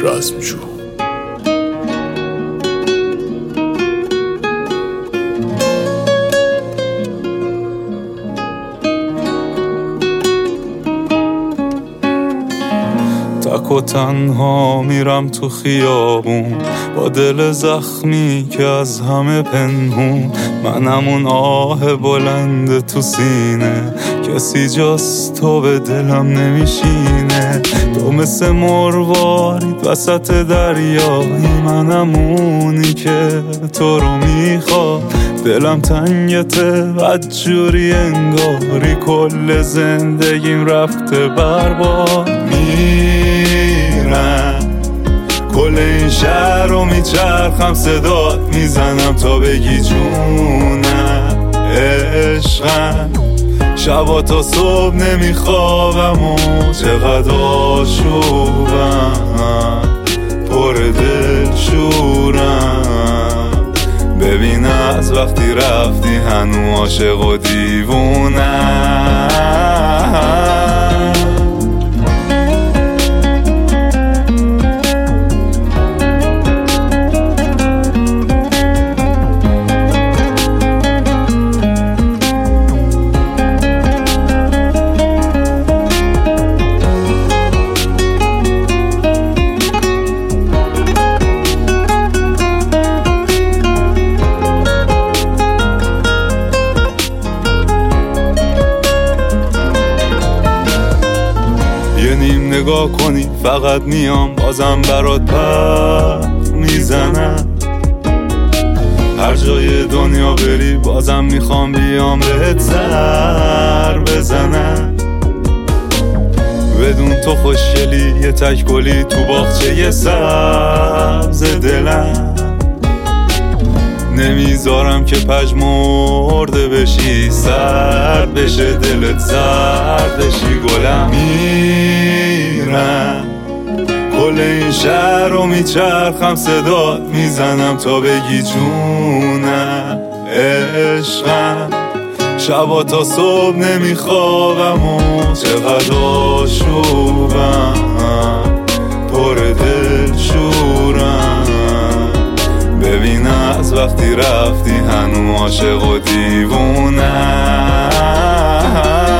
رزمجو. تک و تنها میرم تو خیابون با دل زخمی که از همه پنهون، منم اون آه بلند تو سینه، کسی جز تو به دلم نمیشینه. تو مثل مروارید وسط دریایی، منم اونی که تو رو میخواد. دلم تنگته بدجوری انگاری کل زندگیم رفته برباد. میرم کل این شهر رو میچرخم، صدات میزنم تا بگی جونم عشقم. شبا تا صبح نمیخوابم و چقدر آشوبم، پر دل شورم. ببین از وقتی رفتی هنو عاشق و دیوونم. یه نیم نگاه کنی فقط میام بازم برات پر میزنم. هر جای دنیا بری بازم میخوام بیام بهت سر بزنم. بدون تو خوشگلی یه تک گلی تو باغچه سبز دلم. نمیذارم که پژمرده بشی، سرد بشه دلت، سرد بشی گلم. میرم کل این شهر رو میچرخم، صدات میزنم تا بگی جونم عشقم. شبا تا صبح نمیخوابم و چقدر آشوبم، پر دل شورم. ببین از وقتی رفتی هنو عاشق و دیوونم.